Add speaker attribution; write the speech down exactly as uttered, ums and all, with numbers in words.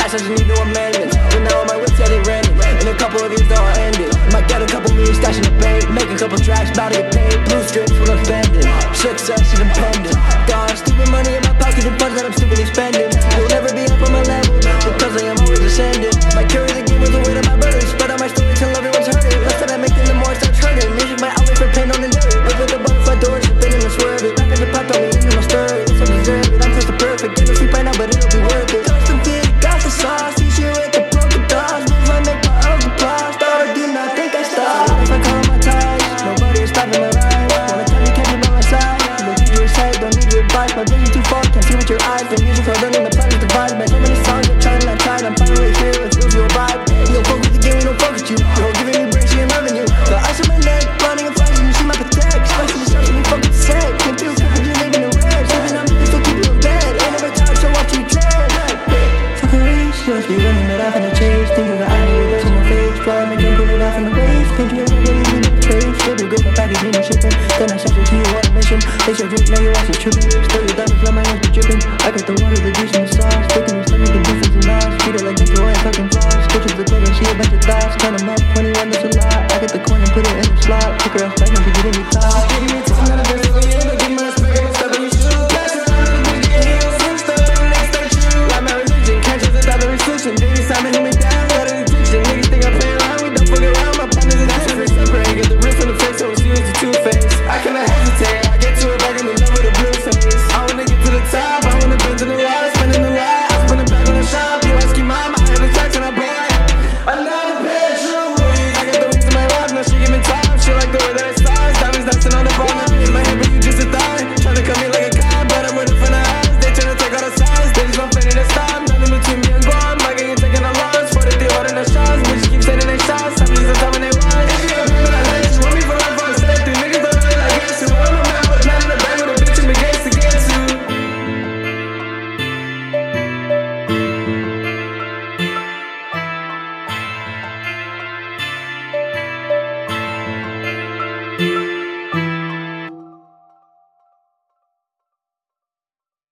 Speaker 1: past, I just need no amendments. But now on my lips, yeah, they rented. In a couple of years, they'll all end it. Might get a couple million stash in the bank. Make a couple tracks, bout to get paid. Blue strips when I'm spending. Success is impending. Got stupid money in my pocket and funds that I'm stupidly spending. You'll never be up on my level, because I am always ascending. Might carry the game with the weight of my burden. Spread out my story till everyone's heard it. Less that I make, then the more I start turning. Music my outlet for pain on the dirt. Live with the butterfly doors, spinning and swerving. Rapping the pop on me, and I'll stir it. It's undeserved, I'm just perfect. Ain't no sleep right now, but it'll be worth it. Custom fit, got the sauce. Teach you with the broken dogs. Moves I make my own applause. Star, do not think I stop. If I call my ties, nobody is stopping my ride. Wanna tell me, can't be by my side. Look at your side, don't need your advice. My vision too far, can't see with your eyes. The music, I'm learning the planet's divide. By so many songs, I'm trying to tide. I'm finally here, let's lose your vibe. We don't fuck with the game, we don't fuck with you. You're giving me breaks, she ain't loving you. The ice on my neck, blinding and flashing, you see my protect. Especially the stuff, we fucking sad. Can't feel good, you living in red. Sleeping on me, still keep you in bed. Ain't never time, so watch you tread. Fuck a race, just be running it off in the chase. Think of the eye, with in my face. Fly, make him pull it off in the waist. Think you're really in the trace. Feel good, my package need no shipping. Then I sent it to you on a mission. They should drink, now your ass is tripping. Still your diamonds, let my hands be dripping. I got the water, the juice, and the sauce. Sticking your stomach, the difference in eyes. Treat it like Metro and fucking flaws. Stitches the club and she a bunch of thoughts. Count them up, twenty-one, that's a lot. I got the coin and put it in the slot. Pick her up, back, now she get in the